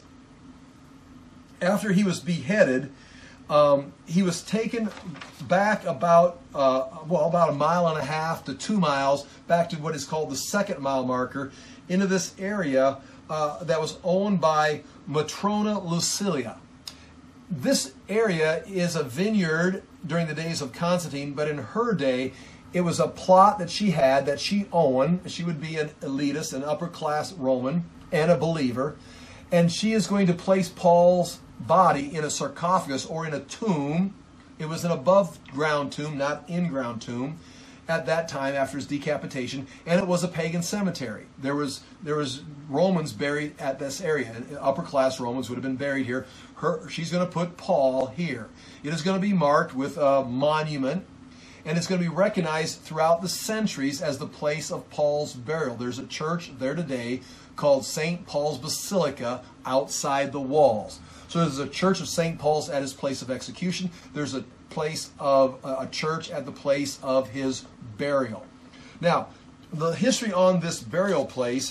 After he was beheaded, um, he was taken back about, uh, well, about a mile and a half to two miles, back to what is called the second mile marker, into this area uh, that was owned by Matrona Lucilia. This area is a vineyard during the days of Constantine, but in her day, it was a plot that she had, that she owned. She would be an elitist, an upper-class Roman, and a believer. And she is going to place Paul's body in a sarcophagus or in a tomb. It was an above-ground tomb, not in-ground tomb, at that time after his decapitation, and it was a pagan cemetery. There was there was Romans buried at this area. Upper class Romans would have been buried here. Her, she's going to put Paul here. It is going to be marked with a monument, and it's going to be recognized throughout the centuries as the place of Paul's burial. There's a church there today called Saint Paul's Basilica outside the walls. So there's a church of Saint Paul's at his place of execution. There's a place of a church at the place of his burial. Now, the history on this burial place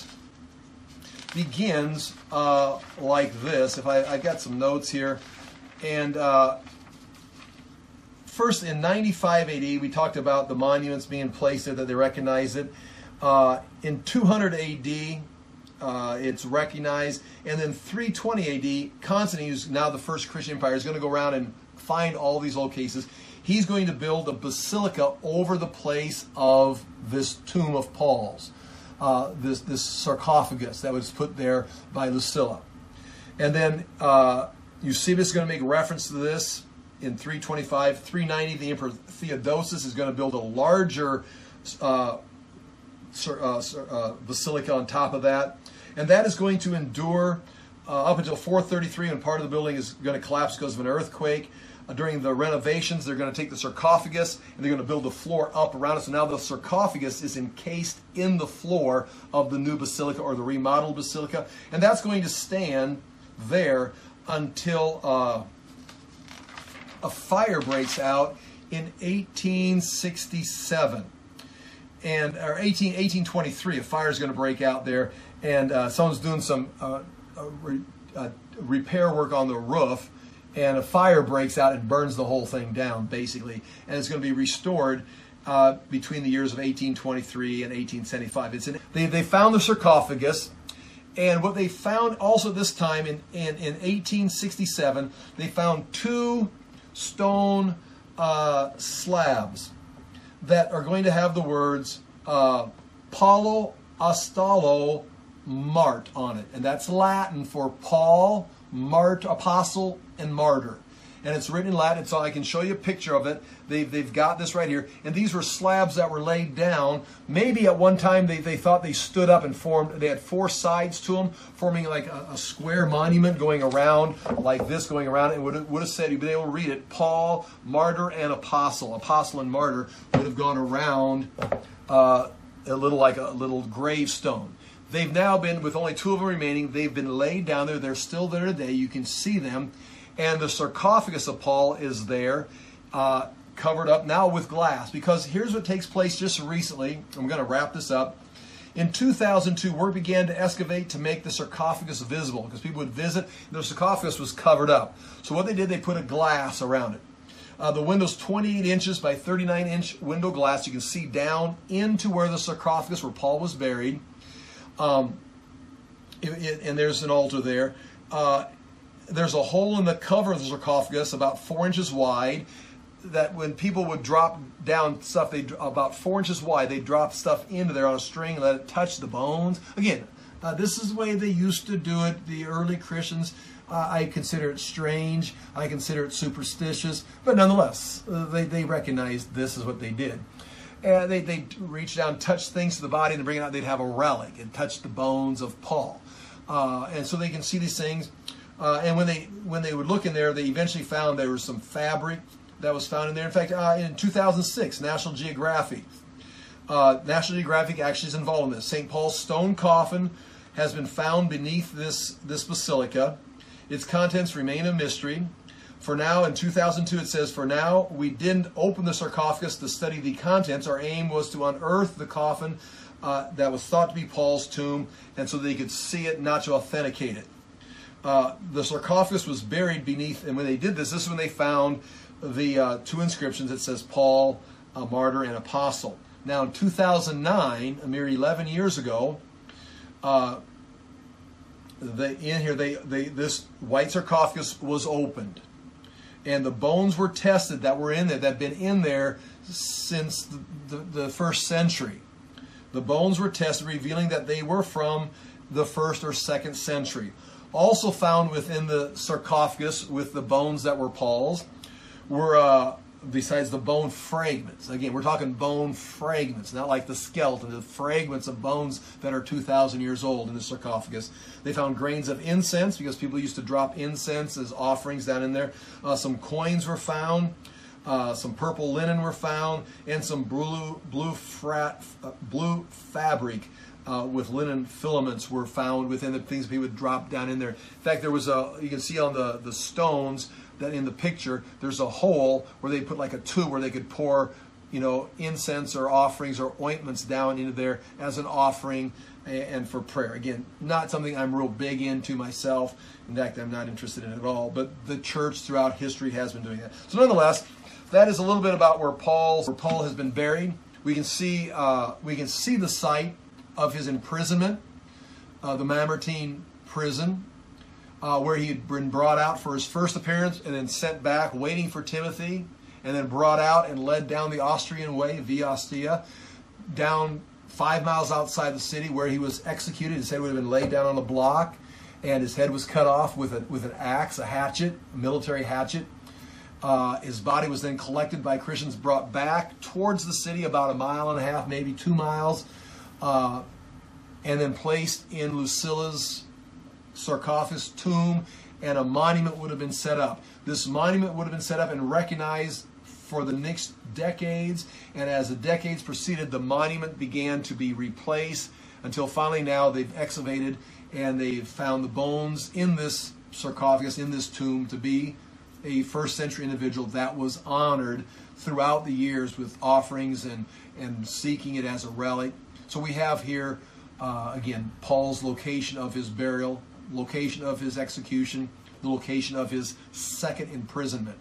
begins uh, like this. If I, I got some notes here, and uh, first in ninety-five A D, we talked about the monuments being placed there, that they recognize it. Uh, in two hundred A D, uh, it's recognized, and then three twenty A D, Constantine, who's now the first Christian empire, is going to go around and find all these locations. He's going to build a basilica over the place of this tomb of Paul's, uh, this, this sarcophagus that was put there by Lucilla. And then uh, Eusebius is going to make reference to this in three twenty-five. three ninety, the Emperor Theodosius is going to build a larger uh, uh, uh, basilica on top of that. And that is going to endure uh, up until four thirty-three, when part of the building is going to collapse because of an earthquake. Uh, during the renovations, they're going to take the sarcophagus and they're going to build the floor up around it. So now the sarcophagus is encased in the floor of the new basilica, or the remodeled basilica. And that's going to stand there until uh, a fire breaks out in eighteen sixty-seven. And, or eighteen, eighteen twenty-three, a fire is going to break out there. And uh, someone's doing some uh, uh, re, uh, repair work on the roof. And a fire breaks out and burns the whole thing down, basically. And it's going to be restored uh, between the years of eighteen twenty-three and eighteen seventy-five. It's in, they, they found the sarcophagus. And what they found also this time in, in, in eighteen sixty-seven, they found two stone uh, slabs that are going to have the words uh, Paulo Apostolo Mart on it. And that's Latin for Paul, Mart, Apostle, and Martyr. And it's written in Latin, so I can show you a picture of it. They've, they've got this right here. And these were slabs that were laid down. Maybe at one time they, they thought they stood up and formed, they had four sides to them, forming like a, a square monument going around, like this going around. And would have, would have said, you'd been able to read it, Paul, Martyr, and Apostle. Apostle and Martyr would have gone around uh, a little like a little gravestone. They've now been, with only two of them remaining, they've been laid down there. They're still there today. You can see them. And the sarcophagus of Paul is there, uh, covered up now with glass. Because here's what takes place just recently. I'm going to wrap this up. In two thousand two, work began to excavate to make the sarcophagus visible, because people would visit, and the sarcophagus was covered up. So what they did, they put a glass around it. Uh, the window's twenty-eight inches by thirty-nine inch window glass. You can see down into where the sarcophagus, where Paul was buried. Um, it, it, and there's an altar there. Uh, there's a hole in the cover of the sarcophagus about four inches wide, that when people would drop down stuff, they about four inches wide, they drop stuff into there on a string and let it touch the bones. Again, uh, this is the way they used to do it, the early Christians. Uh, I consider it strange. I consider it superstitious. But nonetheless, uh, they, they recognized this is what they did. And they they reach down, touch things to the body, and bring it out. They'd have a relic and touch the bones of Paul, uh, and so they can see these things. Uh, and when they when they would look in there, they eventually found there was some fabric that was found in there. In fact, uh, in two thousand six, National Geographic, uh, National Geographic actually is involved in this. Saint Paul's stone coffin has been found beneath this this basilica. Its contents remain a mystery. For now, in two thousand two, it says, "For now, we didn't open the sarcophagus to study the contents. Our aim was to unearth the coffin uh, that was thought to be Paul's tomb, and so they could see it, not to authenticate it." Uh, the sarcophagus was buried beneath, and when they did this, this is when they found the uh, two inscriptions. It says Paul, a martyr and apostle. Now, in two thousand nine, a mere eleven years ago, uh, they, in here, they, they this white sarcophagus was opened. And the bones were tested that were in there, that had been in there since the, the, the first century. The bones were tested, revealing that they were from the first or second century. Also found within the sarcophagus with the bones that were Paul's were, uh, besides the bone fragments. Again, we're talking bone fragments, not like the skeleton, the fragments of bones that are two thousand years old in the sarcophagus. They found grains of incense, because people used to drop incense as offerings down in there. Uh, some coins were found. Uh, some purple linen were found, and some blue blue, frat, uh, blue fabric uh, with linen filaments were found within the things people would drop down in there. In fact, there was a, you can see on the, the stones that in the picture, there's a hole where they put like a tube where they could pour, you know, incense or offerings or ointments down into there as an offering and for prayer. Again, not something I'm real big into myself. In fact, I'm not interested in it at all. But the church throughout history has been doing that. So nonetheless, that is a little bit about where Paul, where Paul has been buried. We can see uh, we can see the site of his imprisonment, uh, the Mamertine prison, uh, where he had been brought out for his first appearance and then sent back, waiting for Timothy, and then brought out and led down the Austrian way, Via Ostia, down five miles outside the city, where he was executed. His head would have been laid down on a block, and his head was cut off with a with an axe, a hatchet, a military hatchet. Uh, his body was then collected by Christians, brought back towards the city, about a mile and a half, maybe two miles, uh, and then placed in Lucilla's sarcophagus tomb, and a monument would have been set up. This monument would have been set up and recognized for the next decades, and as the decades proceeded, the monument began to be replaced until finally now they've excavated and they've found the bones in this sarcophagus, in this tomb, to be a first century individual that was honored throughout the years with offerings and, and seeking it as a relic. So we have here, uh, again, Paul's location of his burial, location of his execution, the location of his second imprisonment.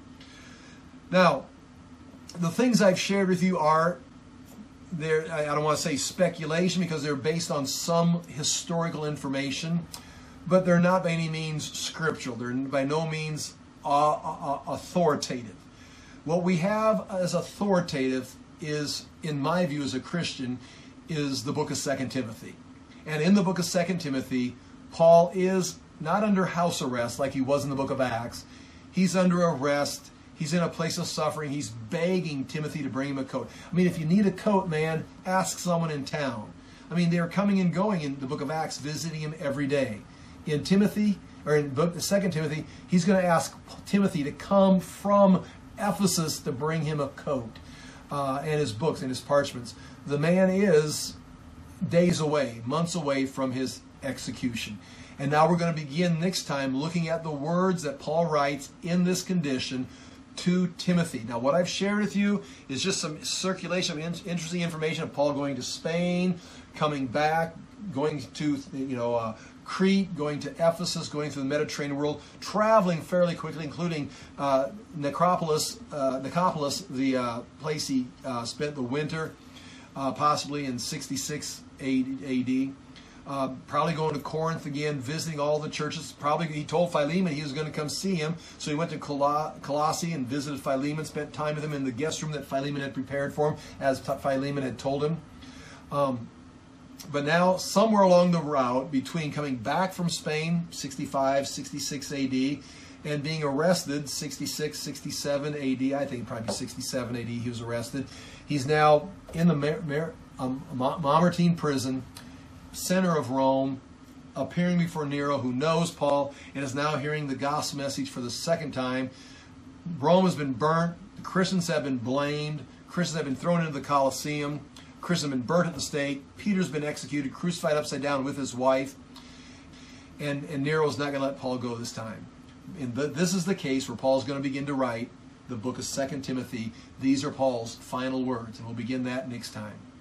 Now, the things I've shared with you are, they're, I don't want to say speculation, because they're based on some historical information, but they're not by any means scriptural. They're by no means uh, uh, authoritative. What we have as authoritative is, in my view as a Christian, is the book of Second Timothy. And in the book of Second Timothy, Paul is not under house arrest like he was in the book of Acts. He's under arrest. He's in a place of suffering. He's begging Timothy to bring him a coat. I mean, if you need a coat, man, ask someone in town. I mean, they're coming and going in the book of Acts, visiting him every day. In Timothy, or in book Second Timothy, he's going to ask Timothy to come from Ephesus to bring him a coat uh, and his books and his parchments. The man is days away, months away from his execution. And now we're going to begin next time looking at the words that Paul writes in this condition to Timothy. Now, what I've shared with you is just some circulation of interesting information of Paul going to Spain, coming back, going to, you know, uh, Crete, going to Ephesus, going through the Mediterranean world, traveling fairly quickly, including uh, Nicopolis, uh, Nicopolis, the uh, place he uh, spent the winter, uh, possibly in sixty-six A D. Uh, probably going to Corinth again, visiting all the churches. Probably he told Philemon he was going to come see him, so he went to Colossae and visited Philemon, spent time with him in the guest room that Philemon had prepared for him, as Philemon had told him. Um, but now, somewhere along the route, between coming back from Spain, sixty-five, sixty-six A D, and being arrested, sixty-six, sixty-seven A D, I think probably sixty-seven A D he was arrested. He's now in the Mar Mar um, Mamertine prison, center of Rome, appearing before Nero, who knows Paul and is now hearing the gospel message for the second time. Rome has been burnt. The Christians have been blamed. Christians have been thrown into the Colosseum. Christians have been burnt at the stake. Peter's been executed, crucified upside down with his wife. And, and Nero's not going to let Paul go this time. And the, this is the case where Paul's going to begin to write the book of Second Timothy. These are Paul's final words, and we'll begin that next time.